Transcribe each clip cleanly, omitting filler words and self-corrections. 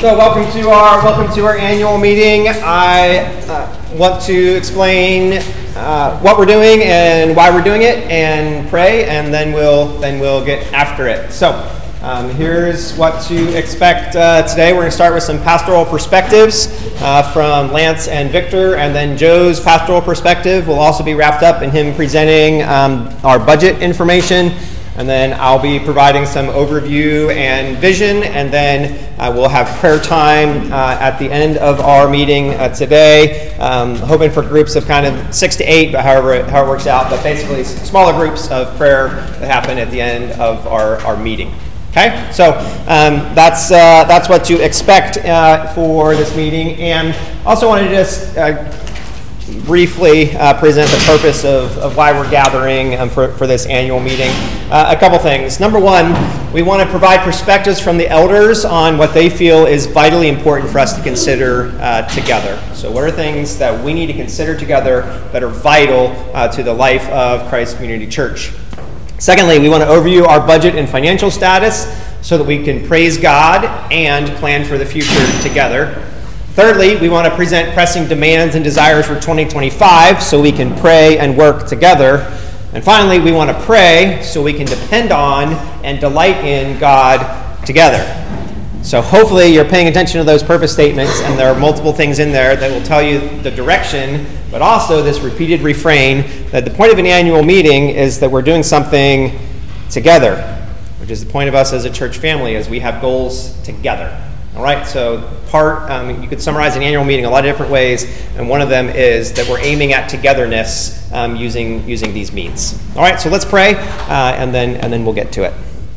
So welcome to our annual meeting. I want to explain what we're doing and why we're doing it, and pray, and then we'll get after it. So here's what to expect today. We're going to start with some pastoral perspectives from Lance and Victor, and then Joe's pastoral perspective will also be wrapped up in him presenting our budget information. And then I'll be providing some overview and vision, and then we'll have prayer time at the end of our meeting today. Hoping for groups of kind of 6 to 8, but however it works out. But basically, smaller groups of prayer that happen at the end of our meeting. Okay, so that's what to expect for this meeting. And also wanted to just briefly present the purpose of why we're gathering for this annual meeting. A couple things. Number one, we want to provide perspectives from the elders on what they feel is vitally important for us to consider together. So what are things that we need to consider together that are vital to the life of Christ Community Church? Secondly, we want to overview our budget and financial status so that we can praise God and plan for the future together. Thirdly, we want to present pressing demands and desires for 2025 so we can pray and work together. And finally, we want to pray so we can depend on and delight in God together. So hopefully you're paying attention to those purpose statements, and there are multiple things in there that will tell you the direction, but also this repeated refrain that the point of an annual meeting is that we're doing something together, which is the point of us as a church family, as we have goals together. All right, so you could summarize an annual meeting a lot of different ways, and one of them is that we're aiming at togetherness using these means. All right, so let's pray, and then we'll get to it.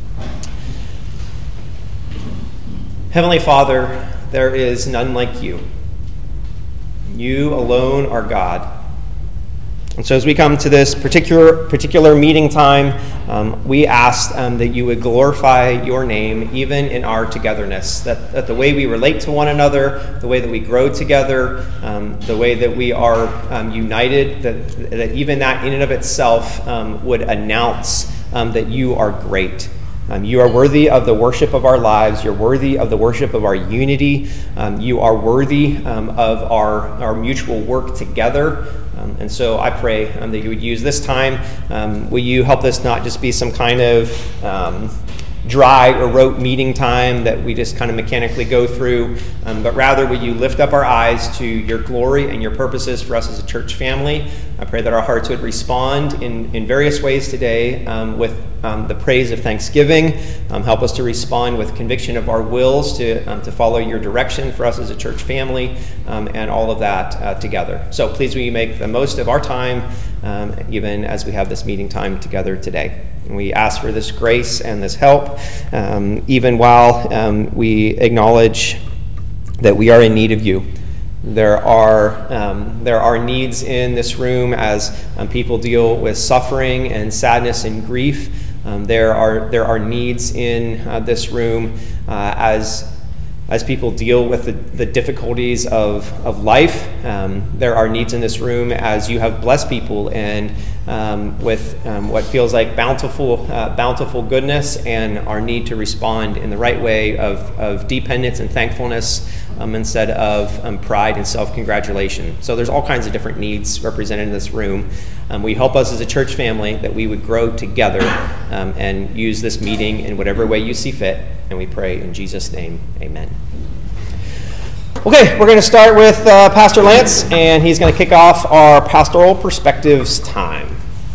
Heavenly Father, there is none like you. You alone are God. And so as we come to this particular meeting time, we ask that you would glorify your name even in our togetherness, that the way we relate to one another, the way that we grow together, the way that we are united, that even that in and of itself would announce that you are great. You are worthy of the worship of our lives. You're worthy of the worship of our unity. You are worthy of our mutual work together. And so I pray that you would use this time. Will you help this not just be some kind of dry or rote meeting time that we just kind of mechanically go through, but rather will you lift up our eyes to your glory and your purposes for us as a church family. I pray that our hearts would respond in various ways today with the praise of thanksgiving. Help us to respond with conviction of our wills to follow your direction for us as a church family, and all of that together. So please will you make the most of our time, even as we have this meeting time together today. And we ask for this grace and this help, even while we acknowledge that we are in need of you. There are needs in this room as people deal with suffering and sadness and grief. There are needs in this room as people deal with the difficulties of life. There are needs in this room as you have blessed people and with what feels like bountiful goodness, and our need to respond in the right way of dependence and thankfulness instead of pride and self-congratulation. So there's all kinds of different needs represented in this room. We hope us as a church family that we would grow together and use this meeting in whatever way you see fit, and we pray in Jesus' name, amen. Okay, we're going to start with Pastor Lance, and he's going to kick off our pastoral perspectives time.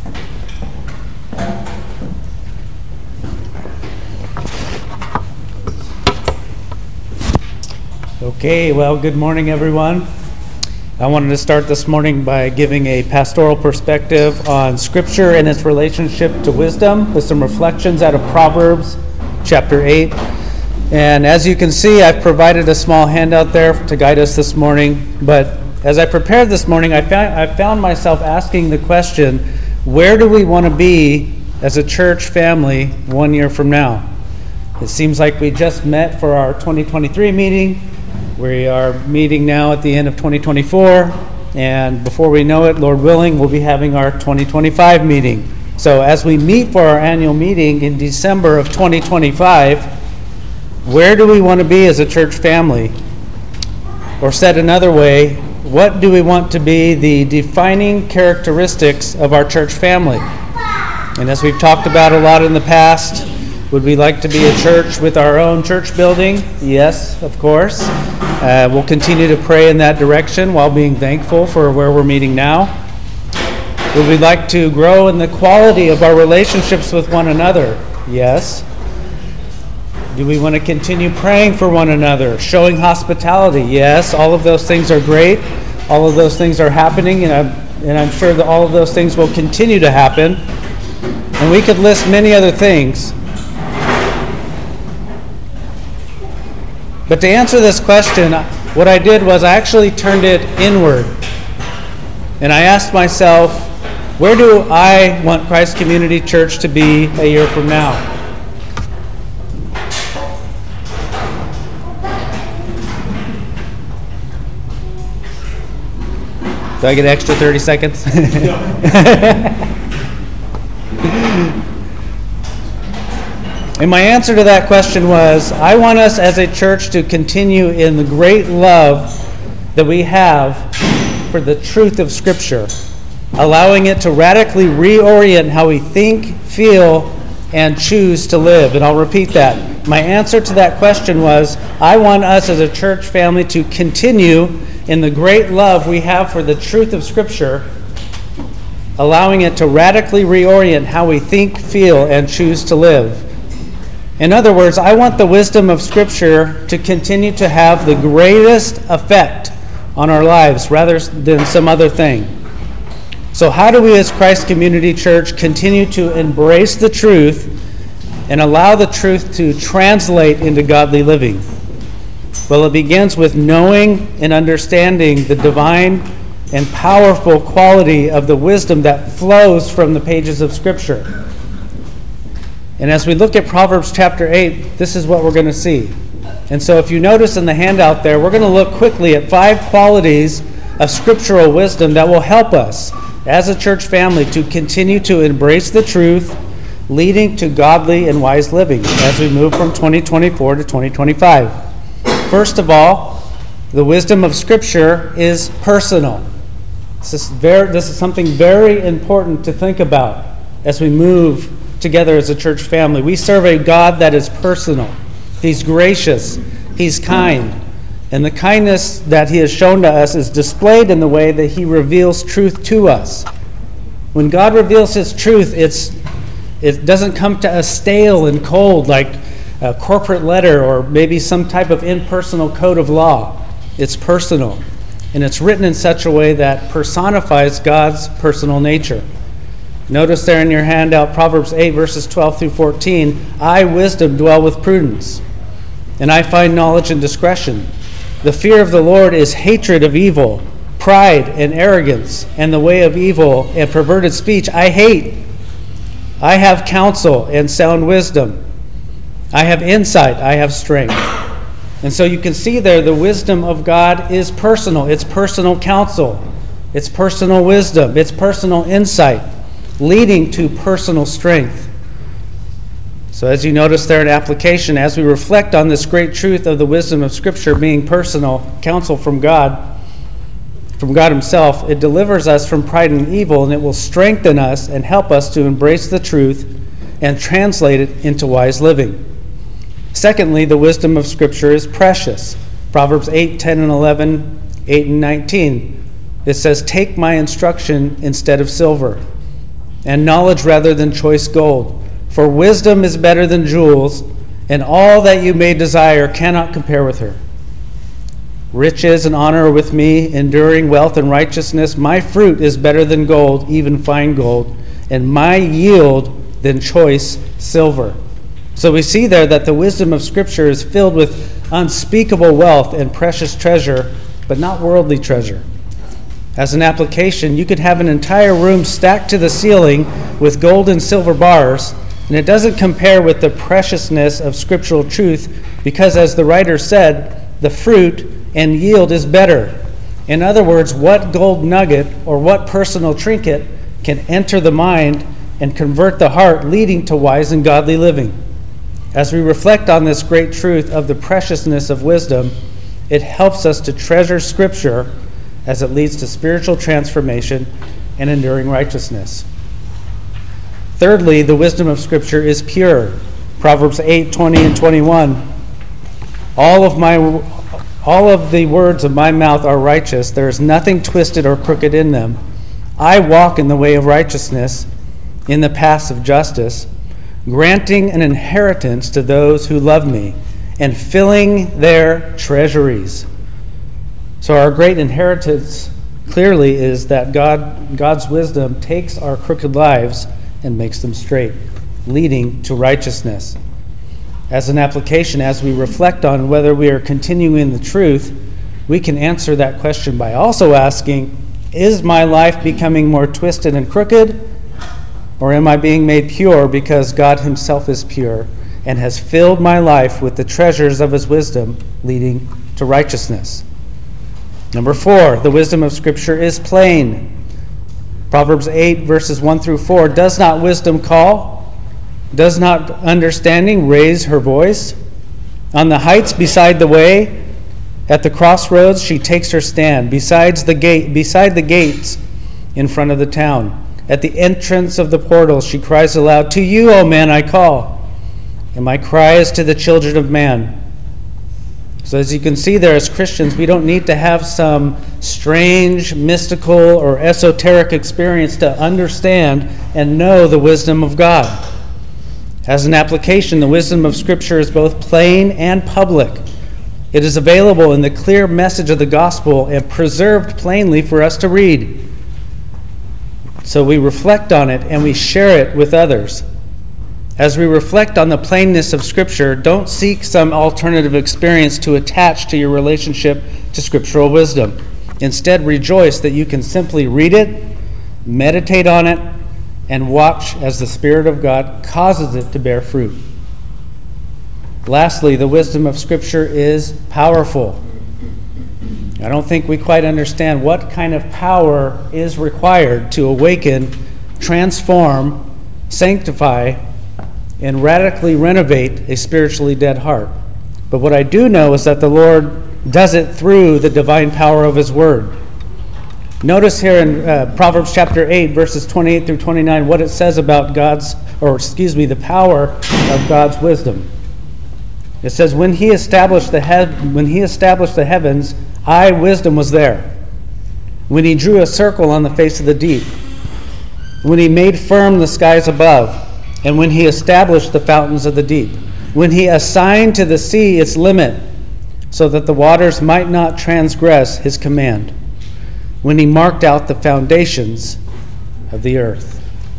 Okay, well, good morning, everyone. I wanted to start this morning by giving a pastoral perspective on Scripture and its relationship to wisdom with some reflections out of Proverbs chapter 8. And as you can see, I've provided a small handout there to guide us this morning. But as I prepared this morning, I found myself asking the question, where do we want to be as a church family 1 year from now? It seems like we just met for our 2023 meeting. We are meeting now at the end of 2024, and before we know it, Lord willing, we'll be having our 2025 meeting. So as we meet for our annual meeting in December of 2025, Where do we want to be as a church family? Or said another way, what do we want to be the defining characteristics of our church family? And as we've talked about a lot in the past, would we like to be a church with our own church building? Yes, of course. We'll continue to pray in that direction while being thankful for where we're meeting now. Would we like to grow in the quality of our relationships with one another? Yes. Do we want to continue praying for one another, showing hospitality? Yes, all of those things are great. All of those things are happening, and I'm sure that all of those things will continue to happen. And we could list many other things. But to answer this question, what I did was I actually turned it inward. And I asked myself, where do I want Christ Community Church to be a year from now? Do I get an extra 30 seconds? And my answer to that question was, I want us as a church to continue in the great love that we have for the truth of Scripture, allowing it to radically reorient how we think, feel, and choose to live. And I'll repeat that. My answer to that question was, I want us as a church family to continue in the great love we have for the truth of Scripture, allowing it to radically reorient how we think, feel, and choose to live. In other words, I want the wisdom of Scripture to continue to have the greatest effect on our lives rather than some other thing. So how do we as Christ Community Church continue to embrace the truth and allow the truth to translate into godly living? Well, it begins with knowing and understanding the divine and powerful quality of the wisdom that flows from the pages of Scripture. And as we look at Proverbs chapter 8, this is what we're going to see. And so if you notice in the handout there, we're going to look quickly at 5 qualities of scriptural wisdom that will help us as a church family to continue to embrace the truth, leading to godly and wise living as we move from 2024 to 2025. First of all, the wisdom of Scripture is personal. This is something very important to think about as we move together as a church family. We serve a God that is personal. He's gracious. He's kind. And the kindness that He has shown to us is displayed in the way that He reveals truth to us. When God reveals His truth, it doesn't come to us stale and cold like a corporate letter or maybe some type of impersonal code of law. It's personal. And it's written in such a way that personifies God's personal nature. Notice there in your handout, Proverbs 8, verses 12 through 14, I, wisdom, dwell with prudence, and I find knowledge and discretion. The fear of the Lord is hatred of evil, pride and arrogance, and the way of evil and perverted speech I hate. I have counsel and sound wisdom. I have insight, I have strength. And so you can see there the wisdom of God is personal. It's personal counsel. It's personal wisdom. It's personal insight, leading to personal strength. So as you notice there in application, as we reflect on this great truth of the wisdom of Scripture being personal counsel from God Himself, it delivers us from pride and evil, and it will strengthen us and help us to embrace the truth and translate it into wise living. Secondly, the wisdom of Scripture is precious. Proverbs 8, 10 and 11, 8 and 19. It says, take my instruction instead of silver, and knowledge rather than choice gold. For wisdom is better than jewels, and all that you may desire cannot compare with her. Riches and honor are with me, enduring wealth and righteousness. My fruit is better than gold, even fine gold, and my yield than choice silver. So we see there that the wisdom of Scripture is filled with unspeakable wealth and precious treasure, but not worldly treasure. As an application, you could have an entire room stacked to the ceiling with gold and silver bars, and it doesn't compare with the preciousness of scriptural truth because, as the writer said, the fruit and yield is better. In other words, what gold nugget or what personal trinket can enter the mind and convert the heart, leading to wise and godly living? As we reflect on this great truth of the preciousness of wisdom, it helps us to treasure Scripture as it leads to spiritual transformation and enduring righteousness. Thirdly, the wisdom of Scripture is pure. Proverbs 8:20 and 21. All of the words of my mouth are righteous. There is nothing twisted or crooked in them. I walk in the way of righteousness, in the paths of justice, granting an inheritance to those who love me, and filling their treasuries. So our great inheritance clearly is that God's wisdom takes our crooked lives and makes them straight, leading to righteousness. As an application, as we reflect on whether we are continuing in the truth, we can answer that question by also asking, is my life becoming more twisted and crooked, or am I being made pure because God himself is pure and has filled my life with the treasures of his wisdom, leading to righteousness? Number 4, the wisdom of Scripture is plain. Proverbs 8, verses 1 through 4, does not wisdom call? Does not understanding raise her voice? On the heights beside the way, at the crossroads, she takes her stand, beside the gates in front of the town. At the entrance of the portals, she cries aloud, to you, O man, I call, and my cry is to the children of man. So as you can see there, as Christians, we don't need to have some strange, mystical, or esoteric experience to understand and know the wisdom of God. As an application, the wisdom of Scripture is both plain and public. It is available in the clear message of the gospel and preserved plainly for us to read. So we reflect on it and we share it with others. As we reflect on the plainness of Scripture, don't seek some alternative experience to attach to your relationship to scriptural wisdom. Instead, rejoice that you can simply read it, meditate on it, and watch as the Spirit of God causes it to bear fruit. Lastly, the wisdom of Scripture is powerful. I don't think we quite understand what kind of power is required to awaken, transform, sanctify, and radically renovate a spiritually dead heart. But what I do know is that the Lord does it through the divine power of his word. Notice here in Proverbs chapter 8, verses 28 through 29, what it says about the power of God's wisdom. It says, when he established the heavens, I, wisdom, was there. When he drew a circle on the face of the deep. When he made firm the skies above. And when he established the fountains of the deep. When he assigned to the sea its limit, so that the waters might not transgress his command. When he marked out the foundations of the earth.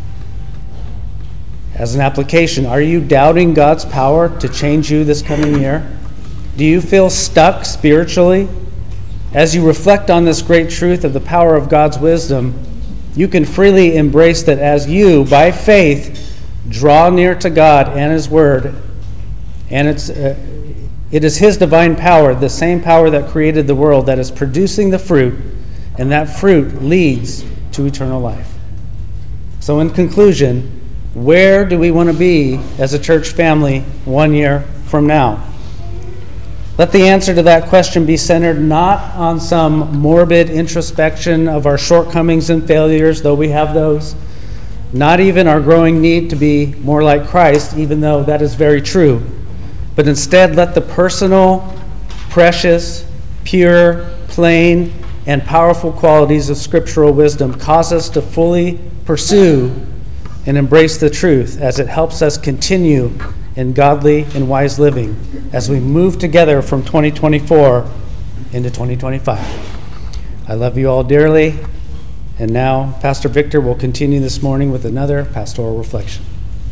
As an application, are you doubting God's power to change you this coming year? Do you feel stuck spiritually? As you reflect on this great truth of the power of God's wisdom, you can freely embrace that as you, by faith, draw near to God and his word, and it is his divine power, the same power that created the world, that is producing the fruit, and that fruit leads to eternal life. So in conclusion, where do we want to be as a church family 1 year from now? Let the answer to that question be centered not on some morbid introspection of our shortcomings and failures, though we have those, not even our growing need to be more like Christ, even though that is very true, but instead let the personal, precious, pure, plain, and powerful qualities of scriptural wisdom cause us to fully pursue and embrace the truth as it helps us continue in godly and wise living as we move together from 2024 into 2025. I love you all dearly, and now Pastor Victor will continue this morning with another pastoral reflection.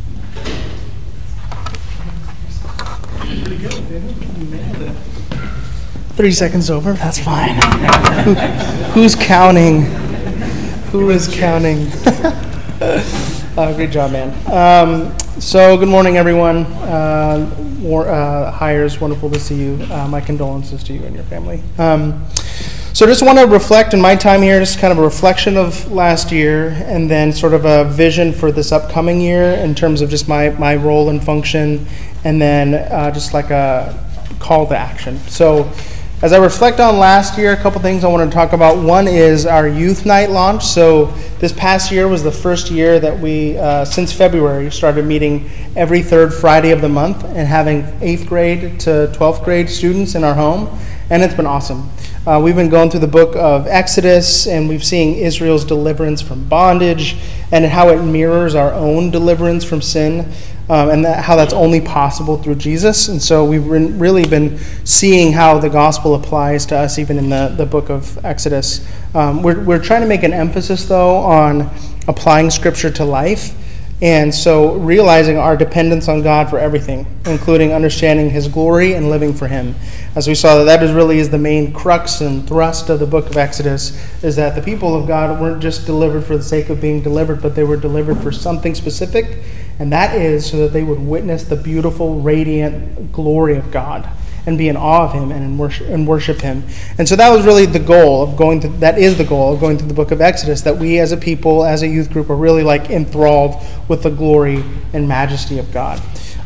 Pretty good, David. You nailed it. 30 seconds over. That's fine. Who's counting? Who is counting? Great job, man. So, good morning, everyone. Hires, wonderful to see you. My condolences to you and your family. So, just want to reflect in my time here, just kind of a reflection of last year, and then sort of a vision for this upcoming year in terms of just my role and function and then just like a call to action. So as I reflect on last year, a couple things I want to talk about. One is our youth night launch. So this past year was the first year that we, since February, started meeting every third Friday of the month and having 8th grade to 12th grade students in our home. And it's been awesome. We've been going through the book of Exodus, and we've seen Israel's deliverance from bondage and how it mirrors our own deliverance from sin. And how that's only possible through Jesus. And so we've really been seeing how the gospel applies to us even in the book of Exodus. We're trying to make an emphasis, though, on applying Scripture to life. And so realizing our dependence on God for everything, including understanding His glory and living for Him. As we saw, that really is the main crux and thrust of the book of Exodus, is that the people of God weren't just delivered for the sake of being delivered, but they were delivered for something specific, and that is so that they would witness the beautiful, radiant glory of God and be in awe of Him and worship Him. And so that was really the goal of going through the book of Exodus, that we as a people, as a youth group, are really like enthralled with the glory and majesty of God.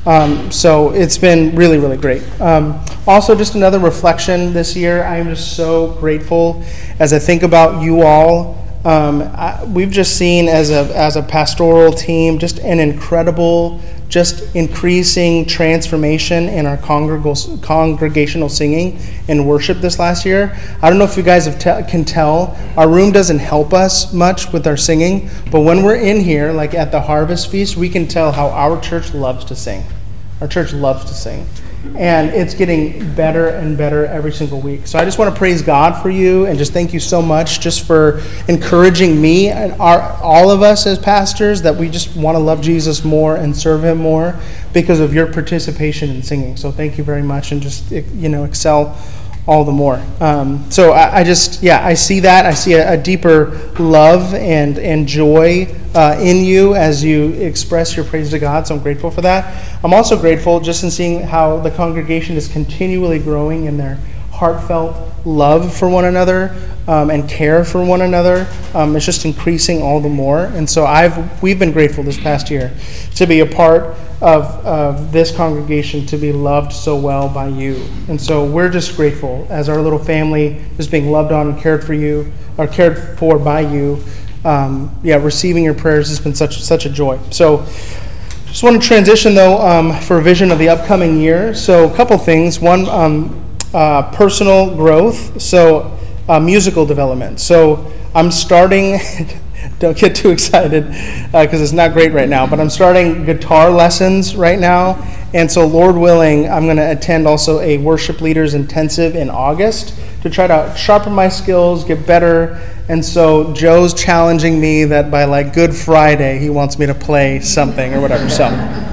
So it's been really, really great. Also, just another reflection this year, I am just so grateful as I think about you all. We've just seen as a pastoral team just an incredible, just increasing transformation in our congregational singing and worship this last year. I don't know if you guys can tell, our room doesn't help us much with our singing, but when we're in here, like at the Harvest Feast, we can tell how our church loves to sing. Our church loves to sing. And it's getting better and better every single week. So I just want to praise God for you and just thank you so much just for encouraging me and all of us as pastors that we just want to love Jesus more and serve Him more because of your participation in singing. So thank you very much, and just, excel all the more. So I see that. I see a deeper love and joy in you as you express your praise to God, so I'm grateful for that. I'm also grateful just in seeing how the congregation is continually growing in their heartfelt love for one another and care for one another. It's just increasing all the more. And so we've been grateful this past year to be a part of this congregation, to be loved so well by you. And so we're just grateful as our little family is being loved on and cared for by you. Receiving your prayers has been such a joy. So just want to transition, though, for a vision of the upcoming year. So a couple things. One, personal growth. So musical development. So I'm starting, don't get too excited because it's not great right now, but I'm starting guitar lessons right now. And so Lord willing, I'm going to attend also a worship leaders intensive in August to try to sharpen my skills, get better. And so Joe's challenging me that by like Good Friday, he wants me to play something or whatever. So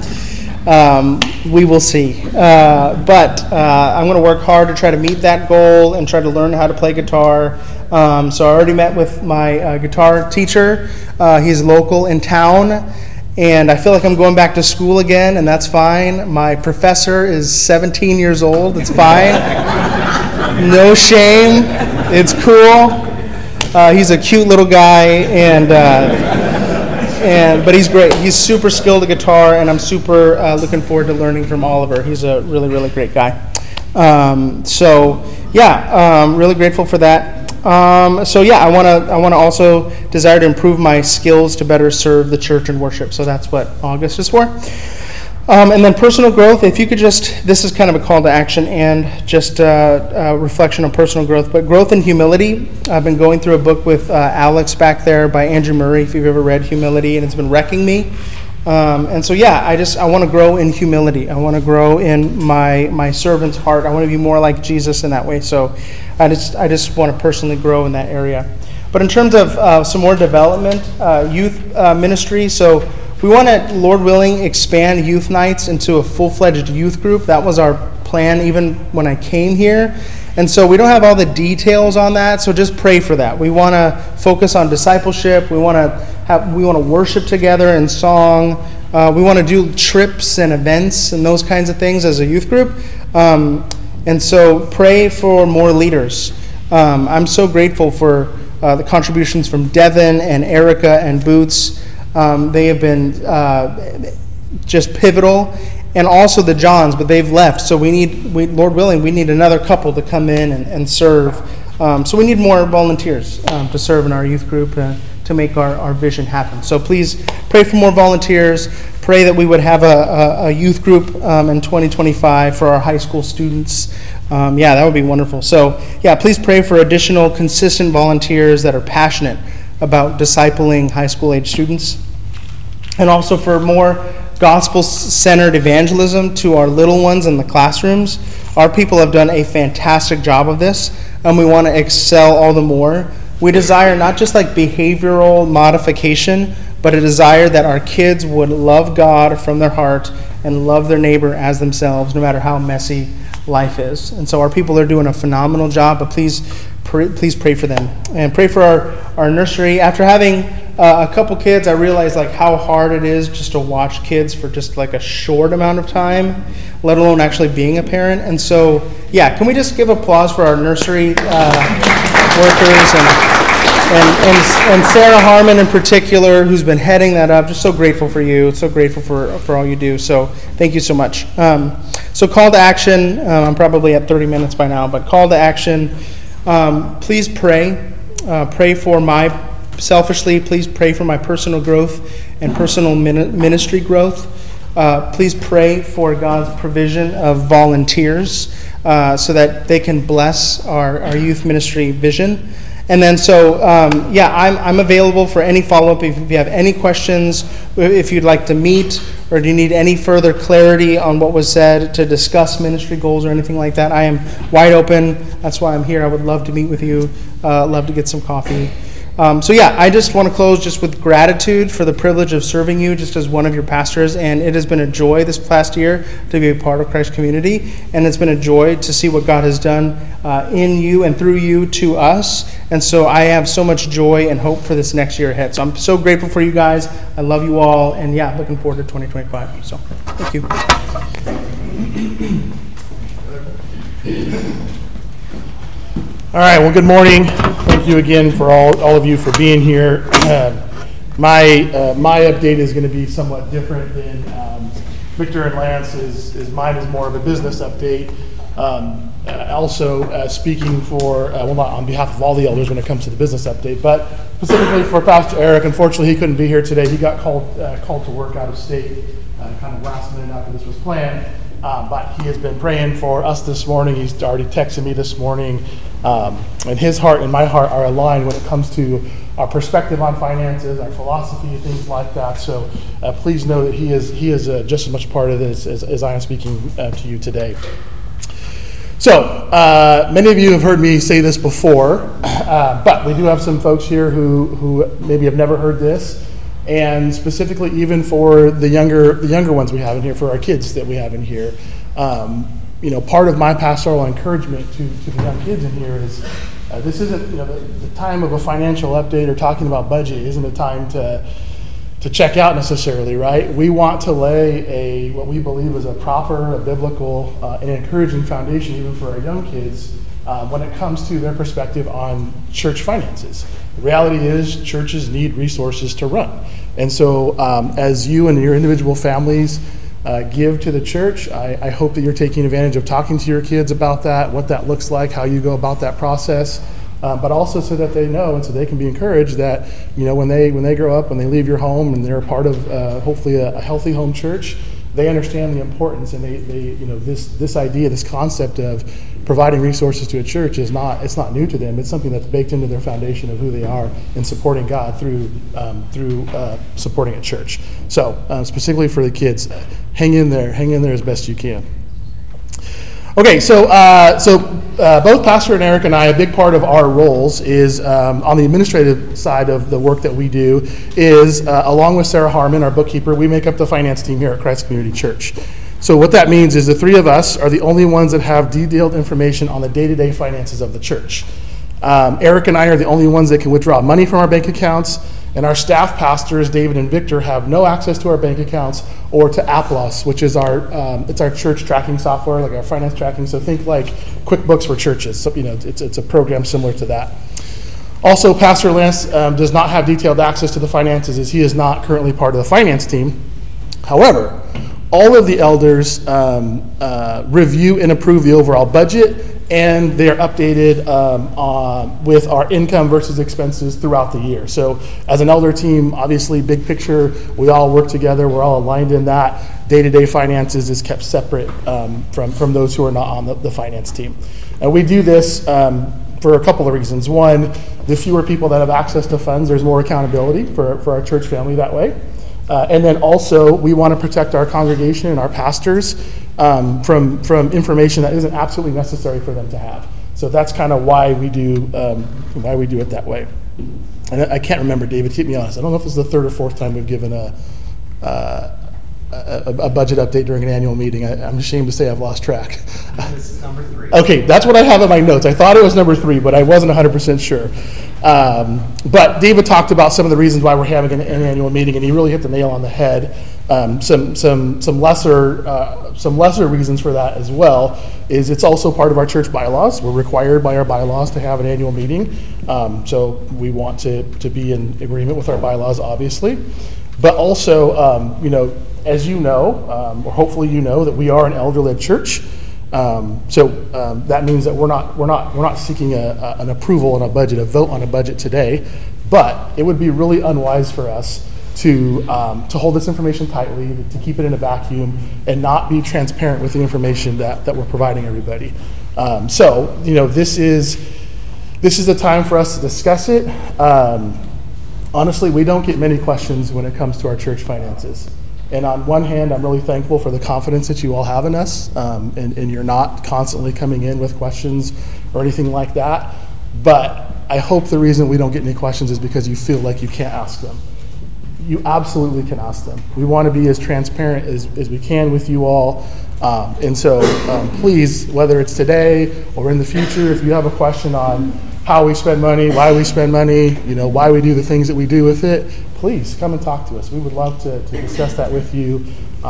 we will see. But I'm going to work hard to try to meet that goal and try to learn how to play guitar. So I already met with my guitar teacher. He's local in town. And I feel like I'm going back to school again, and that's fine. My professor is 17 years old. It's fine. No shame. It's cool. He's a cute little guy, but he's great. He's super skilled at guitar, and I'm super looking forward to learning from Oliver. He's a really, really great guy. Really grateful for that. I want to also desire to improve my skills to better serve the church and worship. So that's what August is for. And then personal growth. If you could this is kind of a call to action and just a reflection on personal growth, but growth in humility. I've been going through a book with Alex back there by Andrew Murray, if you've ever read Humility, and it's been wrecking me. I want to grow in humility. I want to grow in my servant's heart. I want to be more like Jesus in that way. So I just want to personally grow in that area. But in terms of some more development, youth ministry, so we want to, Lord willing, expand youth nights into a full-fledged youth group. That was our plan even when I came here. And so we don't have all the details on that, so just pray for that. We want to focus on discipleship. We want to worship together in song. We want to do trips and events and those kinds of things as a youth group. And so pray for more leaders. I'm so grateful for the contributions from Devin and Erica and Boots. They have been just pivotal. and also the Johns, but they've left. So Lord willing, we need another couple to come in and serve. So we need more volunteers to serve in our youth group to make our vision happen. So please pray for more volunteers. Pray that we would have a youth group in 2025 for our high school students. That would be wonderful. So please pray for additional consistent volunteers that are passionate about discipling high school age students. And also for more gospel-centered evangelism to our little ones in the classrooms. Our people have done a fantastic job of this, and we want to excel all the more. We desire not just like behavioral modification, but a desire that our kids would love God from their heart and love their neighbor as themselves, no matter how messy life is. And so our people are doing a phenomenal job, but please pray for them. And pray for our nursery. After having a couple kids, I realized like how hard it is just to watch kids for just like a short amount of time, let alone actually being a parent. And so, can we just give applause for our nursery workers and Sarah Harmon in particular, who's been heading that up. Just so grateful for you. So grateful for all you do. So thank you so much. So call to action. I'm probably at 30 minutes by now, but call to action. Please pray. Pray for selfishly, please pray for my personal growth and personal ministry growth. Please pray for God's provision of volunteers so that they can bless our youth ministry vision. And then I'm available for any follow-up if you have any questions, if you'd like to meet, or do you need any further clarity on what was said to discuss ministry goals or anything like that. I am wide open. That's why I'm here. I would love to meet with you, love to get some coffee. I just want to close just with gratitude for the privilege of serving you just as one of your pastors, and it has been a joy this past year to be a part of Christ Community, and it's been a joy to see what God has done in you and through you to us, and so I have so much joy and hope for this next year ahead. So I'm so grateful for you guys. I love you all, and looking forward to 2025. So thank you. All right, well, good morning. Thank you again for all of you for being here. My update is going to be somewhat different than Victor and Lance's. Mine is more of a business update. Also speaking for, not on behalf of all the elders when it comes to the business update, but specifically for Pastor Eric. Unfortunately, he couldn't be here today. He got called to work out of state kind of last minute after this was planned. But he has been praying for us this morning. He's already texted me this morning. And his heart and my heart are aligned when it comes to our perspective on finances, our philosophy, things like that. So please know that he is just as much a part of this as I am speaking to you today. So many of you have heard me say this before, but we do have some folks here who maybe have never heard this. And specifically even for the younger ones we have in here, for our kids that we have in here, part of my pastoral encouragement to the young kids in here is this isn't the time of a financial update or talking about budget isn't a time to check out necessarily, right? We want to lay what we believe is a proper, a biblical, and encouraging foundation even for our young kids when it comes to their perspective on church finances. The reality is churches need resources to run. And so as you and your individual families give to the church, I hope that you're taking advantage of talking to your kids about that, what that looks like, how you go about that process, but also so that they know and so they can be encouraged that when they grow up, when they leave your home and they're a part of hopefully a healthy home church, they understand the importance, and they this idea, this concept of providing resources to a church it's not new to them. It's something that's baked into their foundation of who they are in supporting God through supporting a church. So specifically for the kids, hang in there as best you can. Okay, so both Pastor and Eric and I, a big part of our roles is on the administrative side of the work that we do is, along with Sarah Harmon, our bookkeeper, we make up the finance team here at Christ Community Church. So what that means is the three of us are the only ones that have detailed information on the day-to-day finances of the church. Eric and I are the only ones that can withdraw money from our bank accounts, and our staff pastors, David and Victor, have no access to our bank accounts or to Aplos, which is it's our church tracking software, like our finance tracking. So think like QuickBooks for churches. So, it's a program similar to that. Also, Pastor Lance does not have detailed access to the finances as he is not currently part of the finance team. However, all of the elders review and approve the overall budget, and they are updated with our income versus expenses throughout the year. So as an elder team, obviously, big picture, we all work together, we're all aligned in that. Day-to-day finances is kept separate from those who are not on the finance team. And we do this for a couple of reasons. One, the fewer people that have access to funds, there's more accountability for our church family that way. And then also, we want to protect our congregation and our pastors from information that isn't absolutely necessary for them to have. So that's kind of why we do it that way. And I can't remember, David, keep me honest. I don't know if it's the third or fourth time we've given a budget update during an annual meeting. I'm ashamed to say I've lost track. This is number 3. Okay, that's what I have in my notes. I thought it was number 3, but I wasn't 100% sure. But David talked about some of the reasons why we're having an annual meeting, and he really hit the nail on the head. Some lesser reasons for that as well is it's also part of our church bylaws. We're required by our bylaws to have an annual meeting, so we want to be in agreement with our bylaws, obviously. But also, as you know, or hopefully you know, that we are an elder-led church. So that means that we're not seeking an approval on a budget, a vote on a budget today. But it would be really unwise for us to hold this information tightly, to keep it in a vacuum, and not be transparent with the information that we're providing everybody. So this is a time for us to discuss it. Honestly, we don't get many questions when it comes to our church finances. And on one hand, I'm really thankful for the confidence that you all have in us, and you're not constantly coming in with questions or anything like that. But I hope the reason we don't get any questions is because you feel like you can't ask them. You absolutely can ask them. We want to be as transparent as we can with you all. And so please, whether it's today or in the future, if you have a question on how we spend money, why we spend money, why we do the things that we do with it, please come and talk to us. We would love to discuss that with you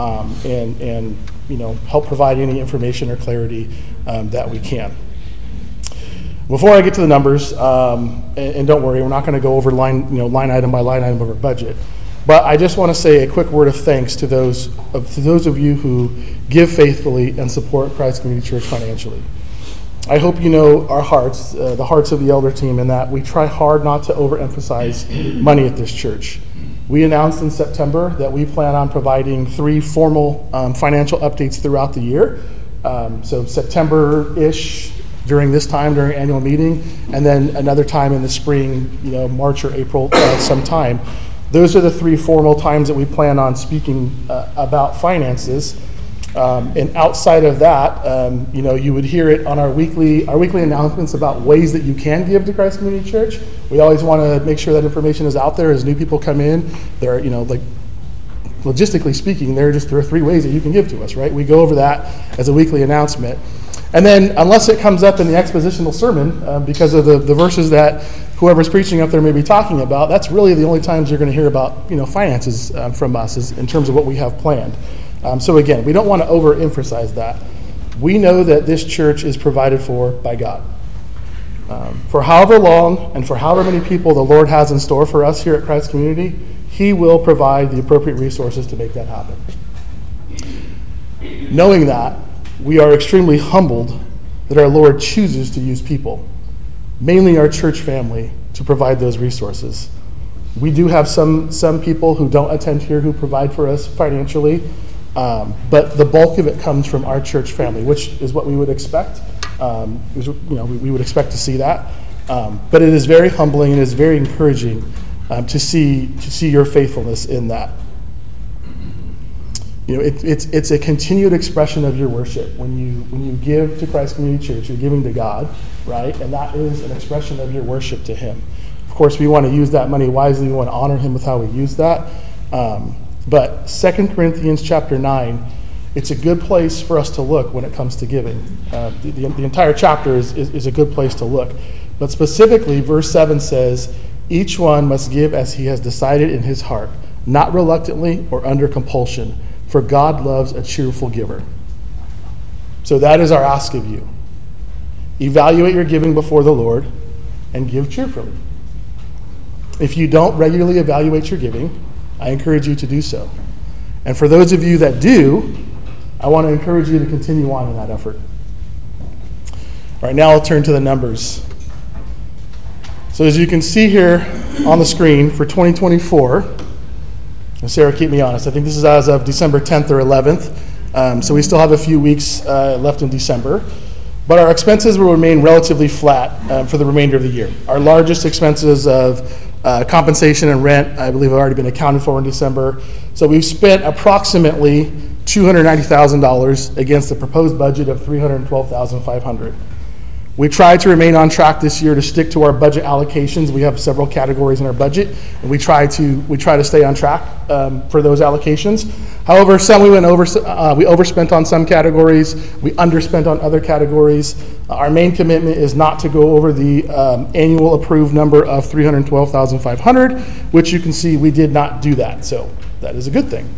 and help provide any information or clarity that we can. Before I get to the numbers, and don't worry, we're not going to go over line item by line item of our budget, but I just want to say a quick word of thanks to those of you who give faithfully and support Christ Community Church financially. I hope you know our hearts, the hearts of the elder team, in that we try hard not to overemphasize money at this church. We announced in September that we plan on providing 3 formal financial updates throughout the year. So September-ish, during annual meeting, and then another time in the spring, March or April sometime. Those are the 3 formal times that we plan on speaking about finances. And outside of that, you would hear it on our weekly announcements about ways that you can give to Christ Community Church. We always want to make sure that information is out there as new people come in. There are, logistically speaking, there are 3 ways that you can give to us, right? We go over that as a weekly announcement. And then, unless it comes up in the expositional sermon, because of the verses that whoever's preaching up there may be talking about, that's really the only times you're going to hear about, finances from us, is in terms of what we have planned. So again, we don't want to overemphasize that. We know that this church is provided for by God. For however long and for however many people the Lord has in store for us here at Christ Community, He will provide the appropriate resources to make that happen. Knowing that, we are extremely humbled that our Lord chooses to use people, mainly our church family, to provide those resources. We do have some people who don't attend here who provide for us financially, but the bulk of it comes from our church family, which is what we would expect. We would expect to see that. But it is very humbling and it is very encouraging to see your faithfulness in that. It's a continued expression of your worship. When you give to Christ Community Church, you're giving to God, right? And that is an expression of your worship to Him. Of course, we want to use that money wisely. We want to honor Him with how we use that. But 2 Corinthians chapter 9, it's a good place for us to look when it comes to giving. The entire chapter is a good place to look. But specifically, verse 7 says, "Each one must give as he has decided in his heart, not reluctantly or under compulsion, for God loves a cheerful giver." So that is our ask of you. Evaluate your giving before the Lord and give cheerfully. If you don't regularly evaluate your giving, I encourage you to do so. And for those of you that do, I want to encourage you to continue on in that effort. All right, now I'll turn to the numbers. So as you can see here on the screen for 2024, and Sarah, keep me honest, I think this is as of December 10th or 11th, so we still have a few weeks left in December. But our expenses will remain relatively flat for the remainder of the year. Our largest expenses of compensation and rent, I believe, have already been accounted for in December. So we've spent approximately $290,000 against the proposed budget of $312,500. We tried to remain on track this year to stick to our budget allocations. We have several categories in our budget, and we try to stay on track for those allocations. However, we overspent on some categories, we underspent on other categories. Our main commitment is not to go over the annual approved number of $312,500, which you can see we did not do that, so that is a good thing.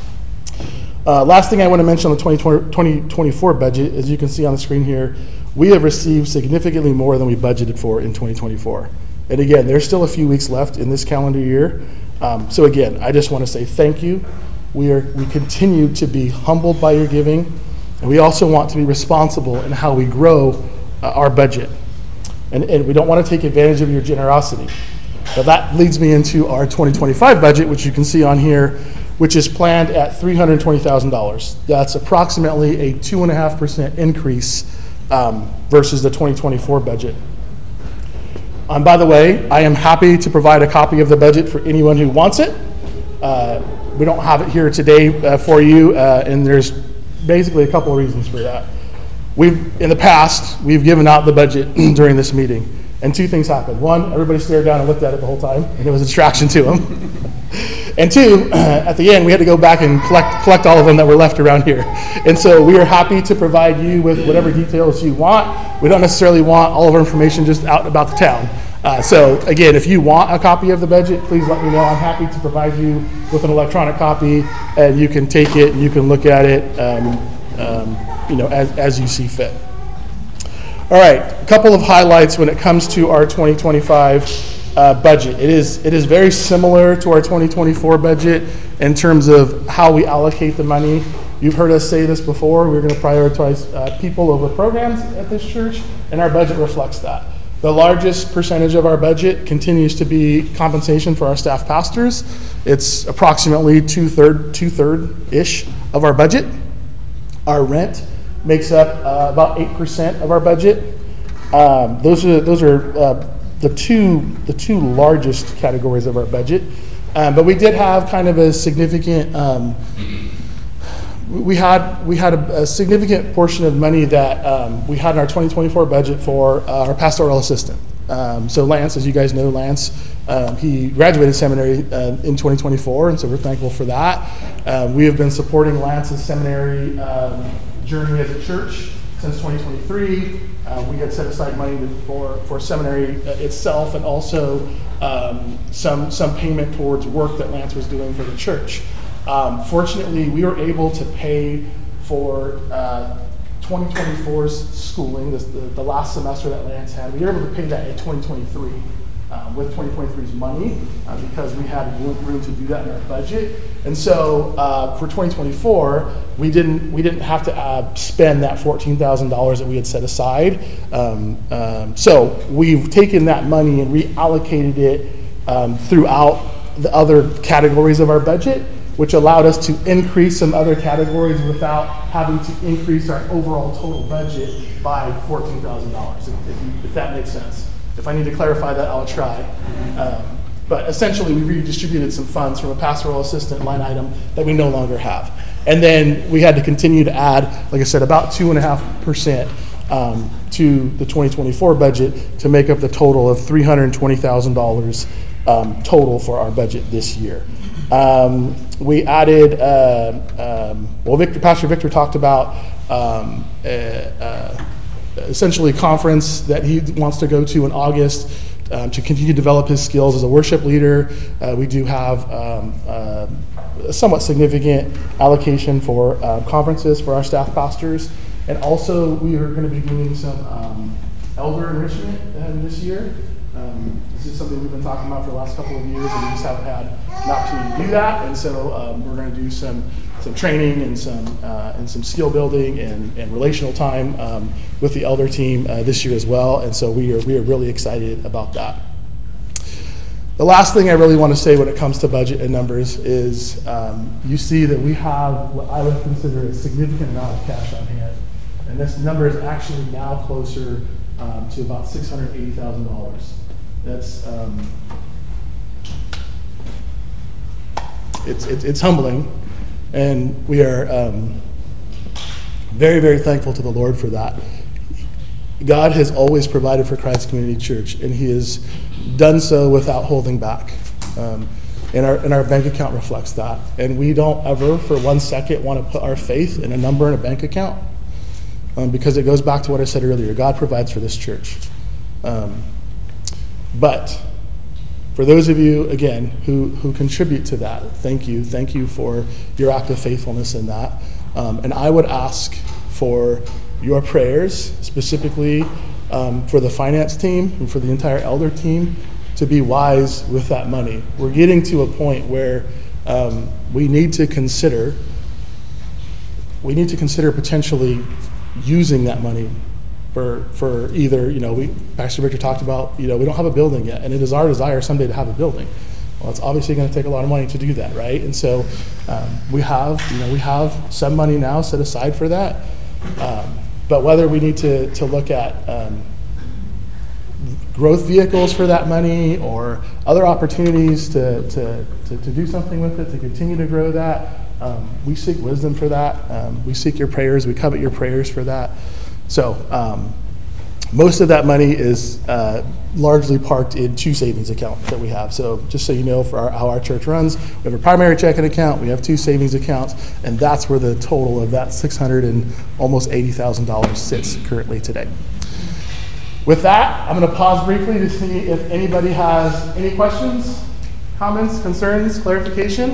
Last thing I want to mention on the 2024 budget, as you can see on the screen here, we have received significantly more than we budgeted for in 2024. And again, there's still a few weeks left in this calendar year. So again, I just want to say thank you. We continue to be humbled by your giving, and we also want to be responsible in how we grow our budget. And we don't want to take advantage of your generosity. But that leads me into our 2025 budget, which you can see on here, which is planned at $320,000. That's approximately a 2.5% increase versus the 2024 budget. By the way, I am happy to provide a copy of the budget for anyone who wants it. We don't have it here today for you, and there's basically a couple of reasons for that. In the past, we've given out the budget during this meeting, and two things happened. One, everybody stared down and looked at it the whole time, and it was a distraction to them. And two, at the end, we had to go back and collect all of them that were left around here. And so we are happy to provide you with whatever details you want. We don't necessarily want all of our information just out about the town. So again, if you want a copy of the budget, please let me know. I'm happy to provide you with an electronic copy, and you can take it and you can look at it as you see fit. All right, a couple of highlights when it comes to our 2025 budget. It is very similar to our 2024 budget in terms of how we allocate the money. You've heard us say this before. We're going to prioritize people over programs at this church, and our budget reflects that. The largest percentage of our budget continues to be compensation for our staff pastors. It's approximately two-third-ish of our budget. Our rent makes up about 8% of our budget. Those are the two largest categories of our budget. But we did have kind of a significant, we had a significant portion of money that we had in our 2024 budget for our pastoral assistant. So Lance, as you guys know, he graduated seminary in 2024, and so we're thankful for that. We have been supporting Lance's seminary journey as a church since 2023. We had set aside money for seminary itself, and also some payment towards work that Lance was doing for the church. Fortunately, we were able to pay for 2024's schooling, the last semester that Lance had. We were able to pay that in 2023 with 2023's money because we had room to do that in our budget. And so for 2024, we didn't have to spend that $14,000 that we had set aside. So we've taken that money and reallocated it throughout the other categories of our budget, which allowed us to increase some other categories without having to increase our overall total budget by $14,000, if that makes sense. If I need to clarify that, I'll try. But essentially, we redistributed some funds from a pastoral assistant line item that we no longer have. And then we had to continue to add, like I said, about 2.5% to the 2024 budget to make up the total of $320,000 total for our budget this year. We added, Pastor Victor talked about essentially a conference that he wants to go to in August to continue to develop his skills as a worship leader. We do have a somewhat significant allocation for conferences for our staff pastors. And also we are going to be doing some elder enrichment this year. This is something we've been talking about for the last couple of years, and we just haven't had an opportunity to do that. And so we're going to do some training and some skill building and relational time with the elder team this year as well. And so we are really excited about that. The last thing I really want to say when it comes to budget and numbers is you see that we have what I would consider a significant amount of cash on hand. And this number is actually now closer to about $680,000. That's it's humbling, and we are very, very thankful to the Lord for that. God has always provided for Christ Community Church, and He has done so without holding back. And our bank account reflects that. And we don't ever, for 1 second, want to put our faith in a number in a bank account, because it goes back to what I said earlier. God provides for this church. But for those of you, again, who contribute to that, thank you. Thank you for your act of faithfulness in that. And I would ask for your prayers, specifically for the finance team and for the entire elder team, to be wise with that money. We're getting to a point where we need to consider potentially using that money for either, Pastor Victor talked about, we don't have a building yet, and it is our desire someday to have a building. Well, it's obviously going to take a lot of money to do that, right? And so we have some money now set aside for that. But whether we need to look at growth vehicles for that money or other opportunities to do something with it, to continue to grow that, we seek wisdom for that. We seek your prayers. We covet your prayers for that. So most of that money is largely parked in 2 savings accounts that we have. So just so you know, for how our church runs, we have a primary checking account, we have 2 savings accounts, and that's where the total of that $600 and almost $80,000 sits currently today. With that, I'm going to pause briefly to see if anybody has any questions, comments, concerns, clarification.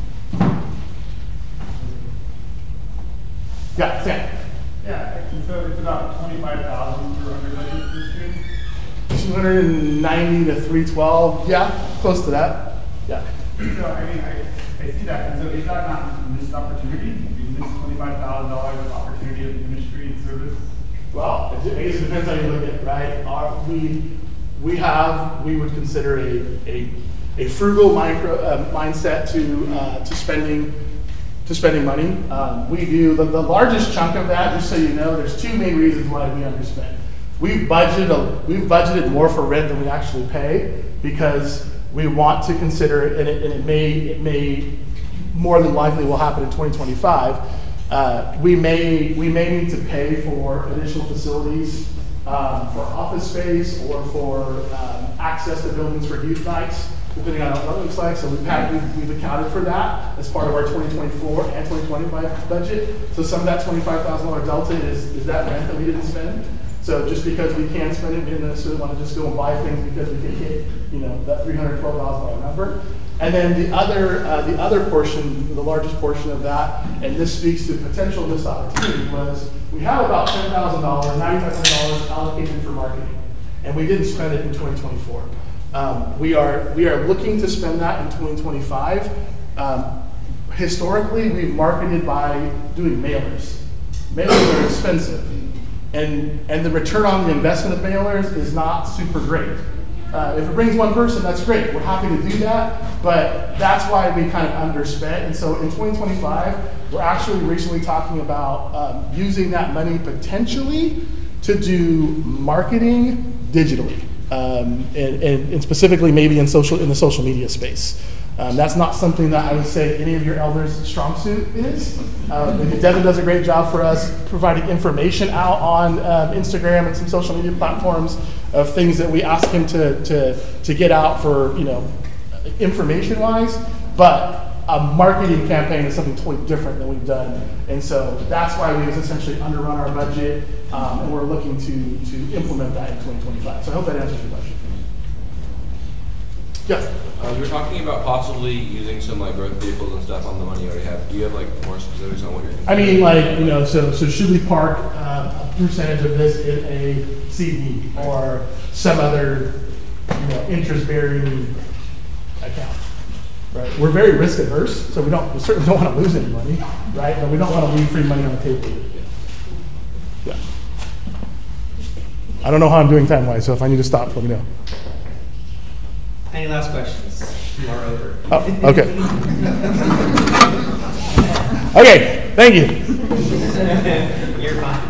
Yeah, Sam. Yeah, so it's about 25,000 for under budget this year. 290 to 312, yeah, close to that. Yeah. So I see that. And so is that not missed opportunity? You missed $25,000 of opportunity of ministry and service? Well, I guess it depends how you look at it, right? We would consider a frugal mindset to spending money. We do the largest chunk of that. Just so you know, there's 2 main reasons why we underspend. We've budgeted more for rent than we actually pay because we want to consider it, and it may more than likely will happen in 2025. We may need to pay for additional facilities, for office space, or for access to buildings for youth nights, depending on what it looks like. So we've accounted for that as part of our 2024 and 2025 budget. So some of that $25,000 delta is that rent that we didn't spend. So just because we can spend it, we didn't necessarily want to just go and buy things because we can hit, that $312,000 number. And then the other portion, the largest portion of that, and this speaks to potential missed opportunity, was we have about $10,000, $9,500 allocated for marketing, and we didn't spend it in 2024. We are looking to spend that in 2025. Historically, we've marketed by doing mailers. Mailers are expensive, and the return on the investment of mailers is not super great. If it brings one person, that's great. We're happy to do that, but that's why we kind of underspent. And so in 2025, we're actually recently talking about using that money potentially to do marketing digitally, and specifically maybe in the social media space. That's not something that I would say any of your elders' strong suit is. Devin does a great job for us providing information out on Instagram and some social media platforms of things that we ask him to get out for, information-wise. But a marketing campaign is something totally different than we've done. And so that's why we've essentially underrun our budget, and we're looking to implement that in 2025. So I hope that answers your question. Yes. You were talking about possibly using some growth vehicles and stuff on the money you already have. Do you have more specifics on what you're considering? So should we park a percentage of this in a CD or some other interest-bearing account. Right? We're very risk averse, so we certainly don't want to lose any money, right? But we don't want to leave free money on the table. Yeah. I don't know how I'm doing time-wise, so if I need to stop, let me know. Any last questions? You are over. Oh, okay. Okay, thank you. You're fine.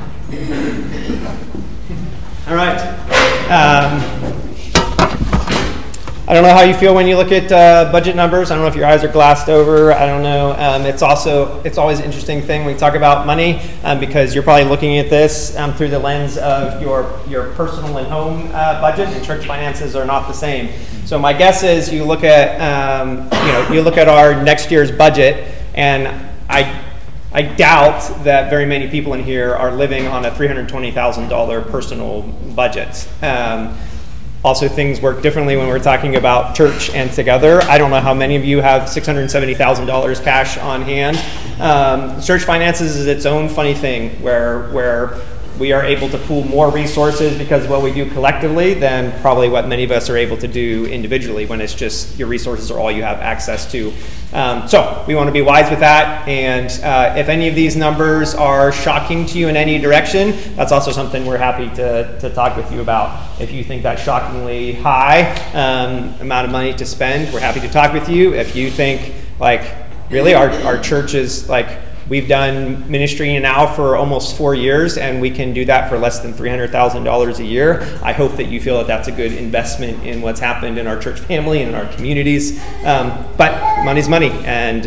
All right. I don't know how you feel when you look at budget numbers. I don't know if your eyes are glassed over. I don't know. It's always an interesting thing when we talk about money because you're probably looking at this through the lens of your personal and home budget, and church finances are not the same. So my guess is you look at you look at our next year's budget, and I doubt that very many people in here are living on a $320,000 personal budget. Also, things work differently when we're talking about church and together. I don't know how many of you have $670,000 cash on hand. Church finances is its own funny thing where we are able to pool more resources because of what we do collectively than probably what many of us are able to do individually when it's just your resources are all you have access to. So we want to be wise with that, and if any of these numbers are shocking to you in any direction, that's also something we're happy to talk with you about. If you think that's shockingly high amount of money to spend, we're happy to talk with you. If you think, like, really our church is like, we've done ministry now for almost 4 years, and we can do that for less than $300,000 a year. I hope that you feel that that's a good investment in what's happened in our church family and in our communities. But money's money, and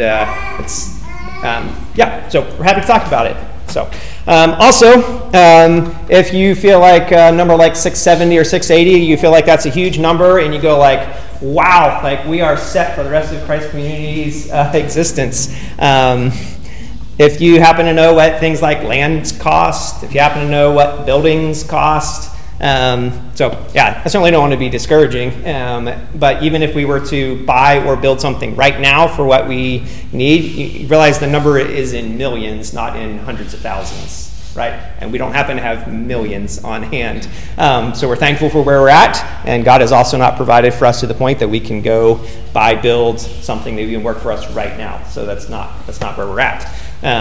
so we're happy to talk about it. So, if you feel like a number like 670 or 680, you feel like that's a huge number, and you go like, wow, like we are set for the rest of Christ Community's existence. If you happen to know what things like land cost, if you happen to know what buildings cost, I certainly don't want to be discouraging, but even if we were to buy or build something right now for what we need, you realize the number is in millions, not in hundreds of thousands, right? And we don't happen to have millions on hand. So we're thankful for where we're at, and God has also not provided for us to the point that we can go build something that can work for us right now. So that's not where we're at.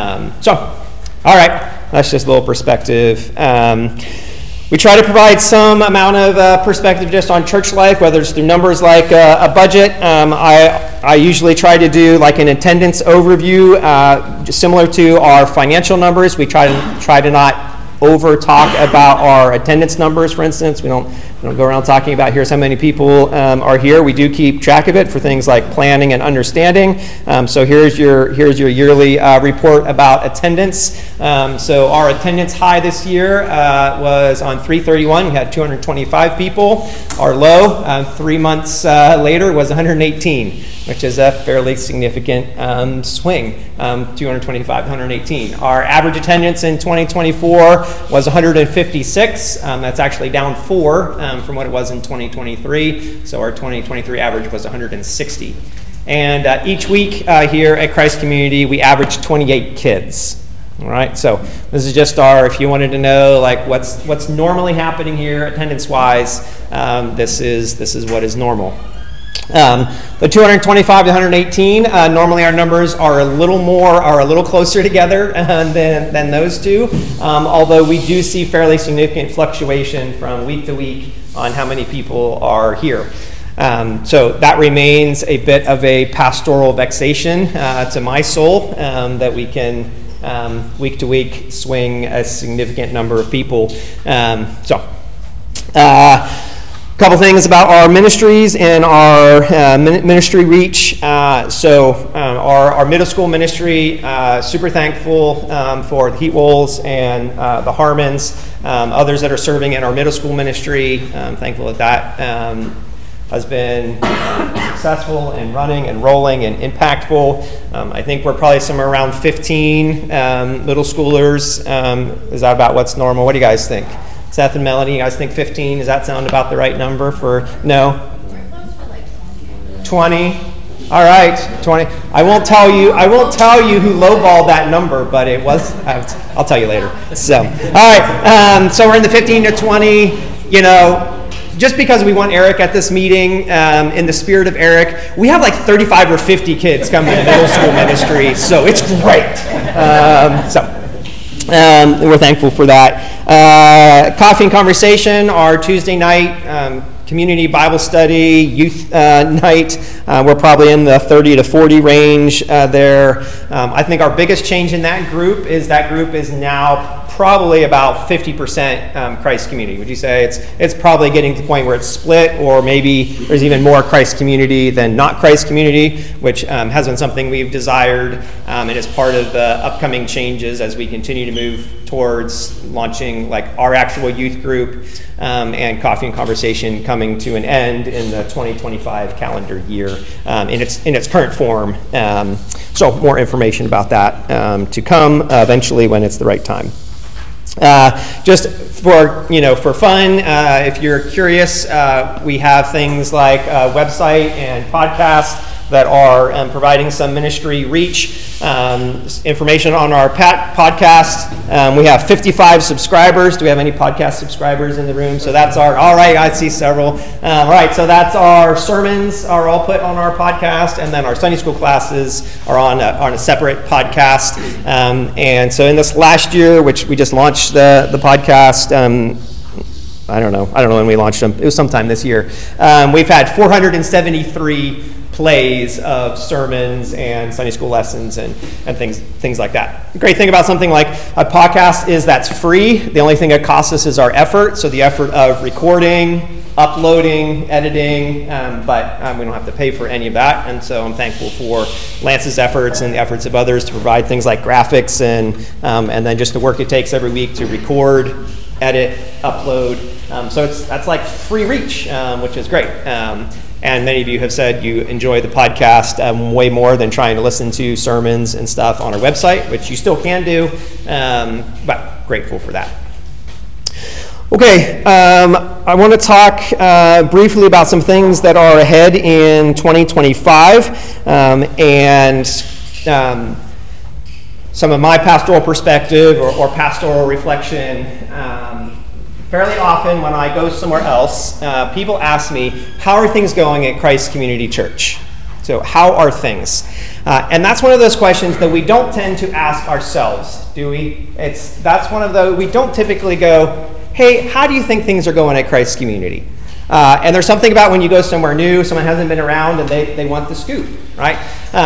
All right, that's just a little perspective. We try to provide some amount of perspective just on church life, whether it's through numbers like a budget. I usually try to do like an attendance overview, just similar to our financial numbers. We try to not over talk about our attendance numbers, for instance. We don't go around talking about here's how many people are here. We do keep track of it for things like planning and understanding. So here's your yearly report about attendance. So our attendance high this year was on 3/31. We had 225 people. Our low 3 months later was 118, which is a fairly significant swing, 225, 118. Our average attendance in 2024 was 156. That's actually down 4 from what it was in 2023. So our 2023 average was 160. And each week here at Christ Community, we average 28 kids. All right, so this is just if you wanted to know like what's normally happening here attendance-wise, this is what is normal. The 225 to 118, normally our numbers are a little closer together than those two, although we do see fairly significant fluctuation from week to week on how many people are here. So that remains a bit of a pastoral vexation to my soul, that we can week to week swing a significant number of people. Couple things about our ministries and our ministry reach. Our middle school ministry, super thankful for the Heat Wolves and the Harmons, others that are serving in our middle school ministry. Thankful that has been successful and running and rolling and impactful. I think we're probably somewhere around 15 middle schoolers. Is that about what's normal? What do you guys think? Seth and Melanie, you guys think 15? Does that sound about the right number for, no? 20? All right, 20. I won't tell you who lowballed that number, but it was, I'll tell you later. So, all right, so we're in the 15 to 20, just because we want Eric at this meeting, in the spirit of Eric, we have like 35 or 50 kids coming to middle school ministry, so it's great. We're thankful for that. Coffee and Conversation, our Tuesday night community Bible study, youth night. We're probably in the 30 to 40 range there. I think our biggest change in that group is now probably about 50% Christ community. Would you say it's probably getting to the point where it's split, or maybe there's even more Christ community than not Christ community, which has been something we've desired and is part of the upcoming changes as we continue to move towards launching like our actual youth group and Coffee and Conversation coming to an end in the 2025 calendar year in its current form. So more information about that to come eventually when it's the right time. Just for fun, if you're curious, we have things like a website and podcasts that are providing some ministry reach. Information on our podcast. We have 55 subscribers. Do we have any podcast subscribers in the room? So that's all right, I see several. All right, so that's our sermons are all put on our podcast, and then our Sunday school classes are on a separate podcast. And so in this last year, which we just launched the podcast, I don't know when we launched them. It was sometime this year. We've had 473 plays of sermons and Sunday school lessons and things like that. The great thing about something like a podcast is that's free. The only thing that costs us is our effort. So the effort of recording, uploading, editing, but we don't have to pay for any of that. And so I'm thankful for Lance's efforts and the efforts of others to provide things like graphics and then just the work it takes every week to record, edit, upload. So that's like free reach, which is great. And many of you have said you enjoy the podcast way more than trying to listen to sermons and stuff on our website, which you still can do, but grateful for that. Okay, I want to talk briefly about some things that are ahead in 2025 and some of my pastoral perspective or pastoral reflection. Fairly often when I go somewhere else, people ask me, how are things going at Christ Community Church? So how are things? And that's one of those questions that we don't tend to ask ourselves, do we? That's one of those, we don't typically go, hey, how do you think things are going at Christ Community? And there's something about when you go somewhere new, someone hasn't been around and they want the scoop, right?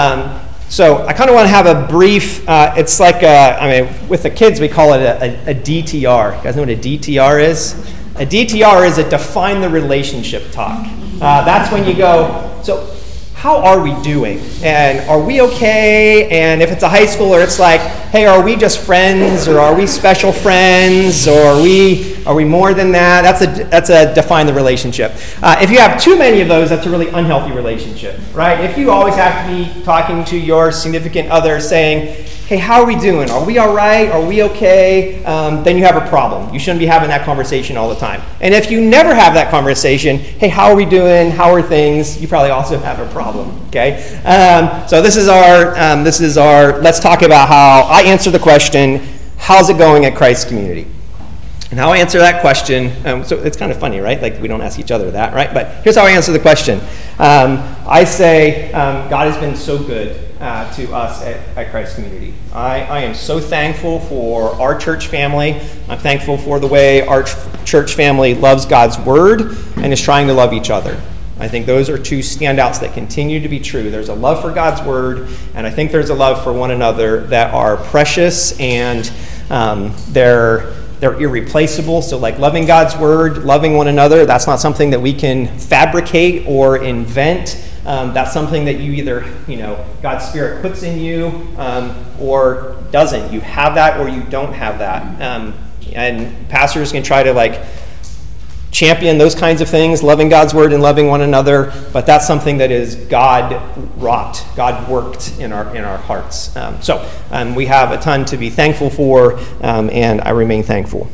So I kind of want to have a brief, it's like, with the kids we call it a DTR. You guys know what a DTR is? A DTR is a define the relationship talk. That's when you go, so how are we doing? And are we okay? And if it's a high schooler, it's like, hey, are we just friends? Or are we special friends? Or are we more than that? That's a define the relationship. If you have too many of those, that's a really unhealthy relationship, right? If you always have to be talking to your significant other saying, hey, how are we doing? Are we all right? Are we okay? Then you have a problem. You shouldn't be having that conversation all the time. And if you never have that conversation, hey, how are we doing? How are things? You probably also have a problem, okay? So this is our, let's talk about how I answer the question, how's it going at Christ Community? And how I answer that question, so it's kind of funny, right? Like we don't ask each other that, right? But here's how I answer the question. I say, God has been so good to us at Christ Community. I am so thankful for our church family. I'm thankful for the way our church family loves God's word and is trying to love each other. I think those are two standouts that continue to be true. There's a love for God's word, and I think there's a love for one another that are precious and they're irreplaceable. So like loving God's word, loving one another, that's not something that we can fabricate or invent. That's something that you either, God's Spirit puts in you or doesn't. You have that or you don't have that. And pastors can try to champion those kinds of things, loving God's word and loving one another, but that's something that is God wrought, God worked in our hearts. So we have a ton to be thankful for, and I remain thankful.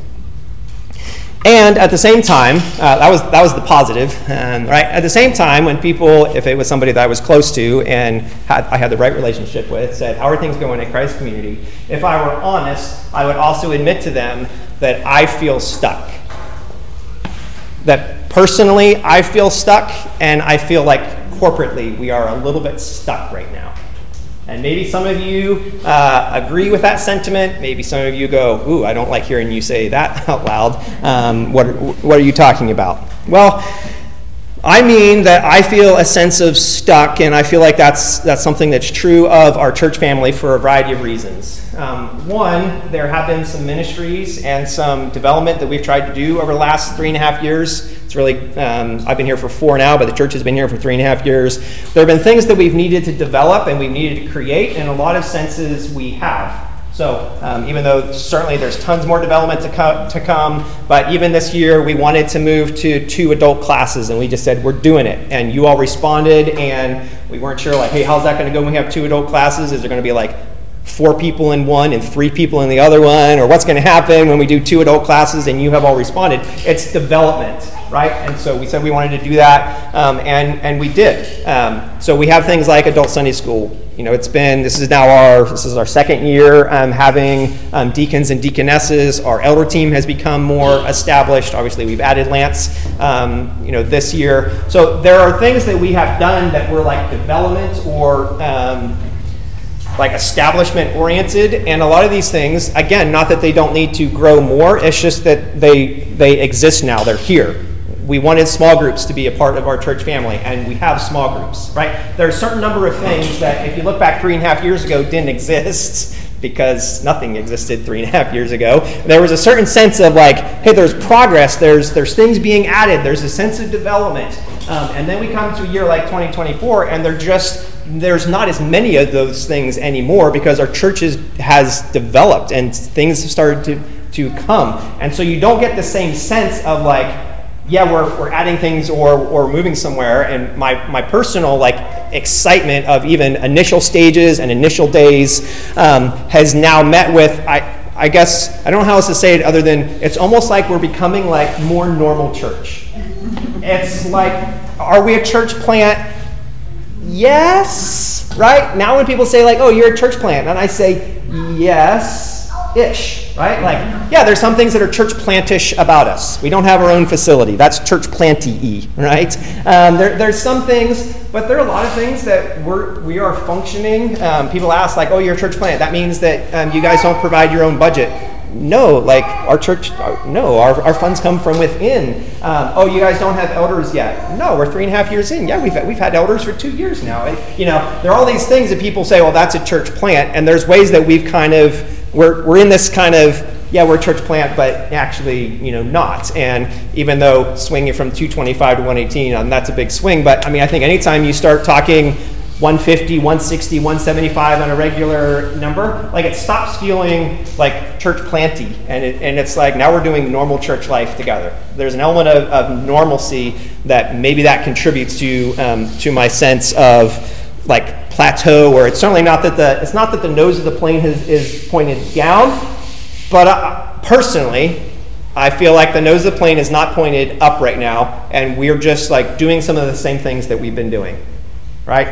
And at the same time, that was the positive, right? At the same time, when people, if it was somebody that I was close to and I had the right relationship with, said, how are things going at Christ Community? If I were honest, I would also admit to them that I feel stuck. That personally, I feel stuck, and I feel like corporately we are a little bit stuck right now. And maybe some of you agree with that sentiment. Maybe some of you go, ooh, I don't like hearing you say that out loud. What are you talking about? Well, I mean that I feel a sense of stuck, and I feel like that's something that's true of our church family for a variety of reasons. One, there have been some ministries and some development that we've tried to do over the last 3.5 years. It's really, I've been here for 4 now, but the church has been here for 3.5 years. There have been things that we've needed to develop and we've needed to create, and in a lot of senses we have. So even though certainly there's tons more development to come, but even this year we wanted to move to 2 adult classes, and we just said we're doing it. And you all responded, and we weren't sure, like, hey, how's that going to go when we have 2 adult classes? Is there going to be like 4 people in one and 3 people in the other one? Or what's going to happen when we do 2 adult classes? And you have all responded. It's development, right? And so we said we wanted to do that, and we did. So we have things like adult Sunday school. You know, this is our 2nd year having deacons and deaconesses. Our elder team has become more established. Obviously, we've added Lance, this year. So there are things that we have done that were like development or like establishment oriented, and a lot of these things, again, not that they don't need to grow more, it's just that they exist now, they're here. We wanted small groups to be a part of our church family, and we have small groups, right? There are a certain number of things that if you look back 3.5 years ago didn't exist, because nothing existed 3.5 years ago. There was a certain sense of like, hey, there's progress, there's things being added, there's a sense of development. And then we come to a year like 2024, and there's not as many of those things anymore because our church has developed and things have started to come. And so you don't get the same sense of like, yeah, we're adding things or moving somewhere. And my personal like excitement of even initial stages and initial days has now met with, I guess, I don't know how else to say it other than it's almost like we're becoming like more normal church. It's like, are we a church plant? Yes, right? Now when people say like, oh, you're a church plant, and I say yes-ish, right? Like, yeah, there's some things that are church plantish about us. We don't have our own facility. That's church planty-y, right? There's some things, but there are a lot of things that we are functioning. People ask like, oh, you're a church plant. That means that you guys don't provide your own budget. No, like our church, no, our funds come from within. Oh, you guys don't have elders yet. No, we're 3.5 years in. Yeah, we've had elders for 2 years now. And, there are all these things that people say, well, that's a church plant. And there's ways that we've kind of, we're in this kind of, yeah, we're a church plant, but actually, not. And even though swinging from 225 to 118, that's a big swing. But I mean, I think anytime you start talking 150, 160, 175 on a regular number, like it stops feeling like church planty, and it's like now we're doing normal church life together. There's an element of normalcy that maybe that contributes to my sense of like plateau, where it's certainly not that the nose of the plane is pointed down, but personally, I feel like the nose of the plane is not pointed up right now, and we're just like doing some of the same things that we've been doing. Right?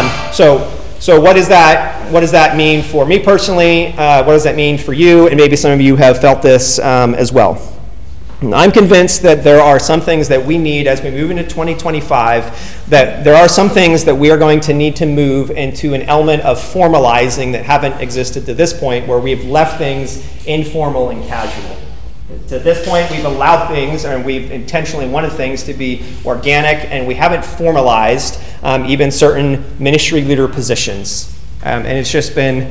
So what does that mean for me personally? What does that mean for you? And maybe some of you have felt this as well. I'm convinced that there are some things that we need as we move into 2025, that there are some things that we are going to need to move into an element of formalizing that haven't existed to this point, where we've left things informal and casual. To this point, we've allowed things, and we've intentionally wanted things to be organic, and we haven't formalized even certain ministry leader positions. And it's just been,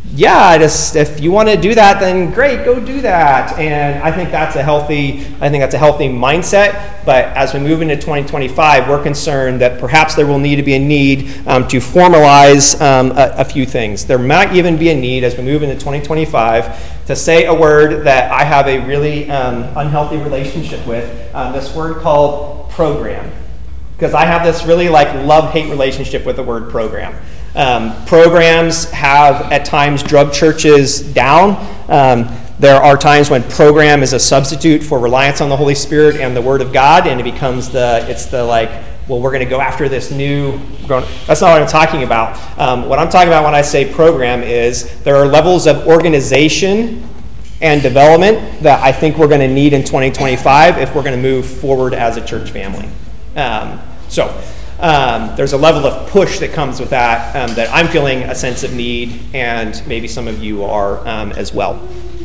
if you want to do that, then great, go do that. And I think that's a healthy mindset. But as we move into 2025, we're concerned that perhaps there will need to be a need to formalize a few things. There might even be a need as we move into 2025 to say a word that I have a really unhealthy relationship with. This word called program. Because I have this really like love-hate relationship with the word program. Programs have at times drugged churches down. There are times when program is a substitute for reliance on the Holy Spirit and the Word of God, and it becomes well, we're going to go after this new. That's not what I'm talking about. What I'm talking about when I say program is there are levels of organization and development that I think we're going to need in 2025 if we're going to move forward as a church family. There's a level of push that comes with that that I'm feeling a sense of need, and maybe some of you are as well.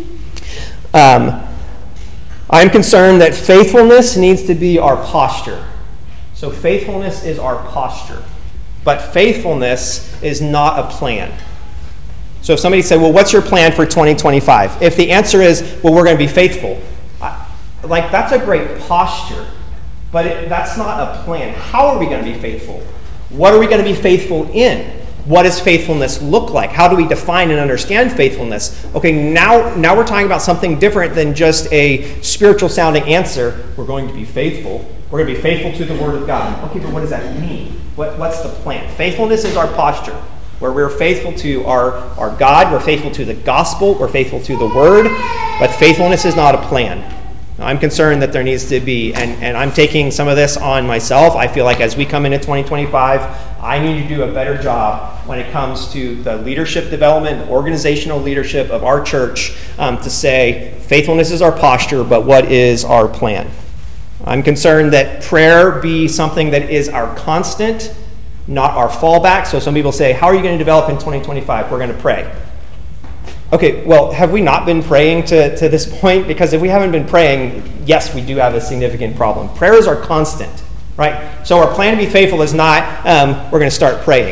I'm concerned that faithfulness needs to be our posture. So faithfulness is our posture, but faithfulness is not a plan. So if somebody said, well, what's your plan for 2025? If the answer is, well, we're going to be faithful, that's a great posture, but that's not a plan. How are we going to be faithful? What are we going to be faithful in? What does faithfulness look like? How do we define and understand faithfulness? Okay, now we're talking about something different than just a spiritual sounding answer. We're going to be faithful. We're going to be faithful to the Word of God. Okay, but what does that mean? What's the plan? Faithfulness is our posture, where we're faithful to our God, we're faithful to the gospel, we're faithful to the Word, but faithfulness is not a plan. I'm concerned that there needs to be, and I'm taking some of this on myself. I feel like as we come into 2025, I need to do a better job when it comes to the leadership development, organizational leadership of our church, to say faithfulness is our posture, but what is our plan? I'm concerned that prayer be something that is our constant, not our fallback. So some people say, how are you going to develop in 2025? We're going to pray. Okay, well, have we not been praying to this point? Because if we haven't been praying, yes, we do have a significant problem. Prayers are constant, right? So our plan to be faithful is not, we're going to start praying.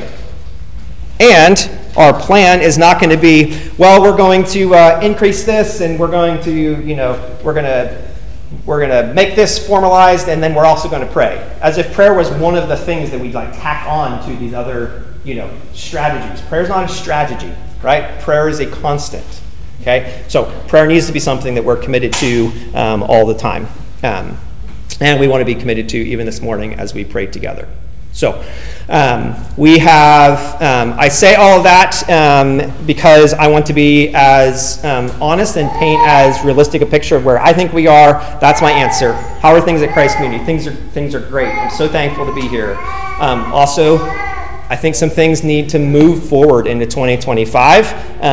And our plan is not going to be, well, we're going to increase this, and we're going to, we're going to make this formalized, and then we're also going to pray. As if prayer was one of the things that we tack on to these other, strategies. Prayer is not a strategy. Right? Prayer is a constant. Okay? So prayer needs to be something that we're committed to all the time. And we want to be committed to even this morning as we pray together. So we have, I say all of that because I want to be as honest and paint as realistic a picture of where I think we are. That's my answer. How are things at Christ Community? Things are great. I'm so thankful to be here. Also, I think some things need to move forward into 2025,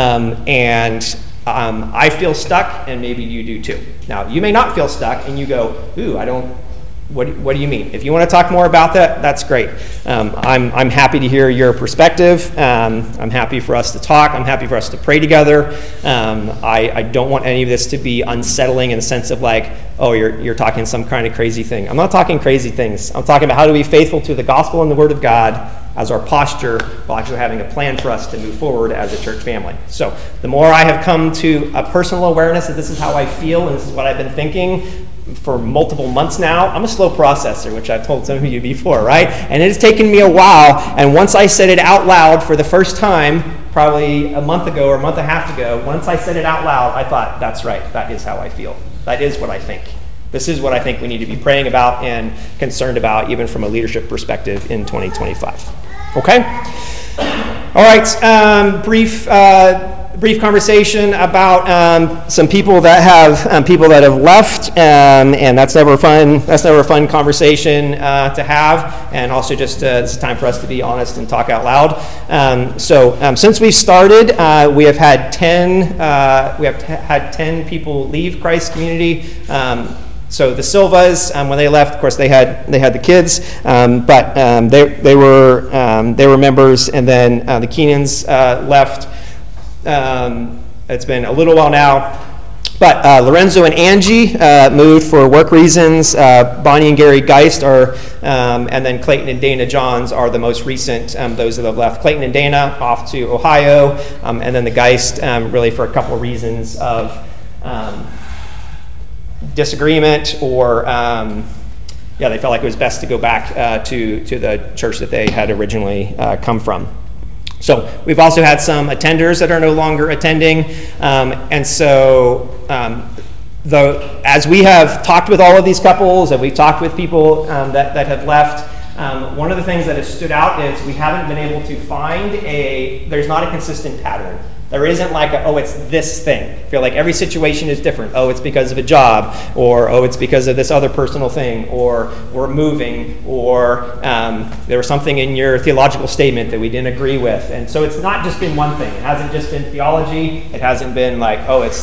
and I feel stuck, and maybe you do too. Now, you may not feel stuck, and you go, ooh, what do you mean? If you want to talk more about that, that's great. I'm happy to hear your perspective. I'm happy for us to talk. I'm happy for us to pray together. I don't want any of this to be unsettling in the sense of oh, you're talking some kind of crazy thing. I'm not talking crazy things. I'm talking about how to be faithful to the gospel and the Word of God as our posture, while actually having a plan for us to move forward as a church family. So the more I have come to a personal awareness that this is how I feel and this is what I've been thinking for multiple months now, I'm a slow processor, which I've told some of you before, right? And it has taken me a while, and once I said it out loud for the first time, probably a month ago or a month and a half ago, once I said it out loud, I thought, that's right, that is how I feel. That is what I think. This is what I think we need to be praying about and concerned about, even from a leadership perspective in 2025. Okay? All right, brief conversation about some people that have left, and that's never fun. That's never a fun conversation to have, and also just it's time for us to be honest and talk out loud. So since we started, we have had 10 people leave Christ Community. So the Silvas, when they left, of course, they had the kids, but they were members, and then the Keenans left. It's been a little while now, but Lorenzo and Angie moved for work reasons. Bonnie and Gary Geist are, and then Clayton and Dana Johns are the most recent, those that have left. Clayton and Dana off to Ohio, and then the Geist really for a couple of reasons of disagreement, or they felt like it was best to go back to the church that they had originally come from. So we've also had some attenders that are no longer attending, and so as we have talked with all of these couples, and we've talked with people that have left, one of the things that has stood out is we haven't been able to find there's not a consistent pattern. There isn't it's this thing. I feel like every situation is different. Oh, it's because of a job, or oh, it's because of this other personal thing, or we're moving, or there was something in your theological statement that we didn't agree with. And so it's not just been one thing. It hasn't just been theology. It hasn't been it's this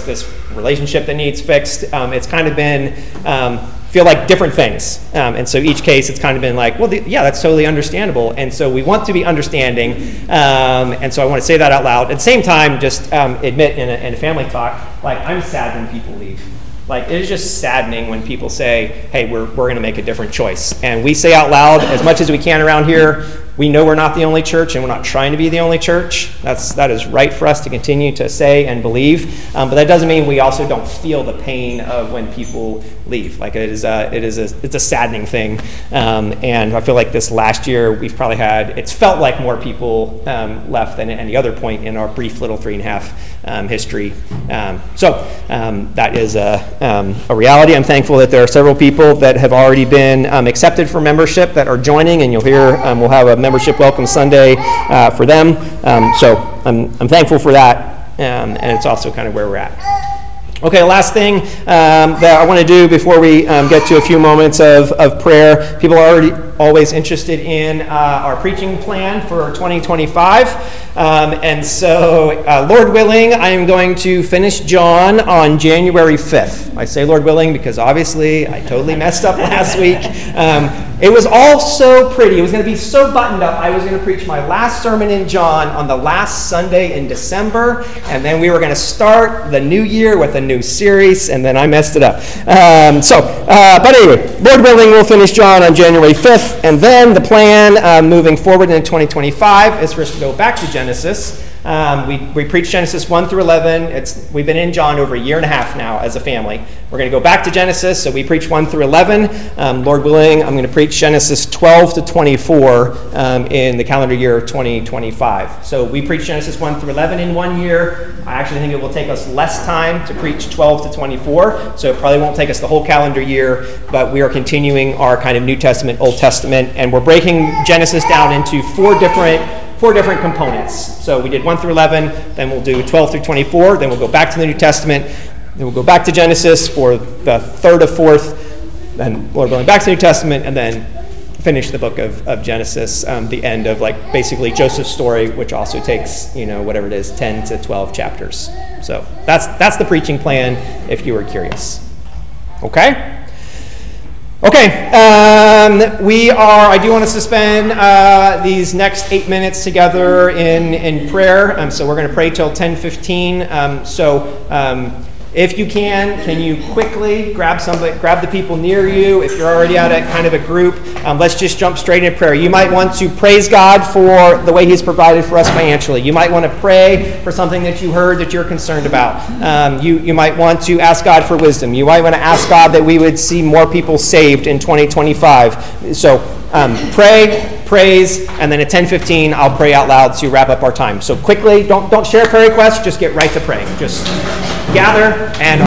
relationship that needs fixed. It's kind of been feel like different things. And so each case, it's kind of been like, well, yeah, that's totally understandable. And so we want to be understanding. And so I want to say that out loud. At the same time, just admit in a family talk, like, I'm sad when people leave. Like, it is just saddening when people say, hey, we're going to make a different choice. And we say out loud as much as we can around here, we know we're not the only church, and we're not trying to be the only church. That is right for us to continue to say and believe. But that doesn't mean we also don't feel the pain of when people leave. Like, it's a saddening thing. And I feel like this last year we've probably it's felt like more people left than at any other point in our brief little 3.5 history. So that is a reality. I'm thankful that there are several people that have already been accepted for membership that are joining, and you'll hear we'll have a membership welcome Sunday for them. So I'm thankful for that, and it's also kind of where we're at. Okay, last thing that I want to do before we get to a few moments of prayer. People are always interested in our preaching plan for 2025. And so, Lord willing, I am going to finish John on January 5th. I say Lord willing because obviously I totally messed up last week. It was all so pretty. It was going to be so buttoned up. I was going to preach my last sermon in John on the last Sunday in December, and then we were going to start the new year with a new series, and then I messed it up. But anyway, Lord willing, we'll finish John on January 5th, and then the plan moving forward into 2025 is for us to go back to Genesis. We preach Genesis 1 through 11. We've been in John over a year and a half now as a family. We're going to go back to Genesis, so we preach 1 through 11. Lord willing, I'm going to preach Genesis 12 to 24 in the calendar year of 2025. So we preach Genesis 1 through 11 in 1 year. I actually think it will take us less time to preach 12 to 24, so it probably won't take us the whole calendar year, but we are continuing our kind of New Testament, Old Testament, and we're breaking Genesis down into four different components. So we did 1 through 11, then we'll do 12 through 24, then we'll go back to the New Testament, then we'll go back to Genesis for the third or fourth, then Lord willing back to the New Testament, and then finish the book of Genesis, the end of like basically Joseph's story, which also takes, whatever it is, 10 to 12 chapters. So that's the preaching plan if you were curious. Okay? Okay, I do want to suspend these next 8 minutes together in prayer. So we're going to pray till 10:15. If you can you quickly grab the people near you? If you're already out at kind of a group, let's just jump straight into prayer. You might want to praise God for the way He's provided for us financially. You might want to pray for something that you heard that you're concerned about. You might want to ask God for wisdom. You might want to ask God that we would see more people saved in 2025. So pray, praise, and then at 10:15 I'll pray out loud to wrap up our time. So quickly, don't share prayer requests, just get right to praying. Just gather and